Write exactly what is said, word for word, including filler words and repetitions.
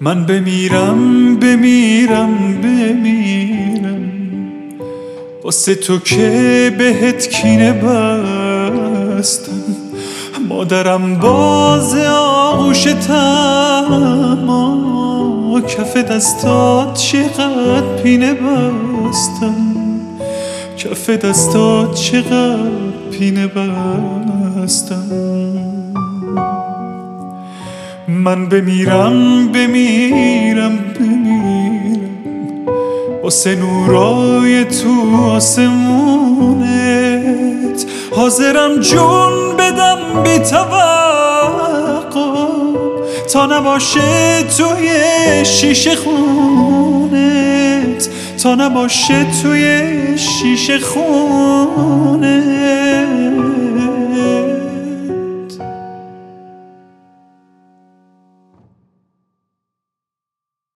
من بمیرم بمیرم بمیرم واسه تو که بهت کینه بستم. مادرم باز آغوشتم، اما کف دستات چقدر پینه بستم، کف دستات چقدر پینه بستم. من بمیرم بمیرم بمیرم واسه نورای تو آسمونت، حاضرم جون بدم بی توقع تا نباشه توی شیشه خونت، تا نباشه توی شیشه خونت.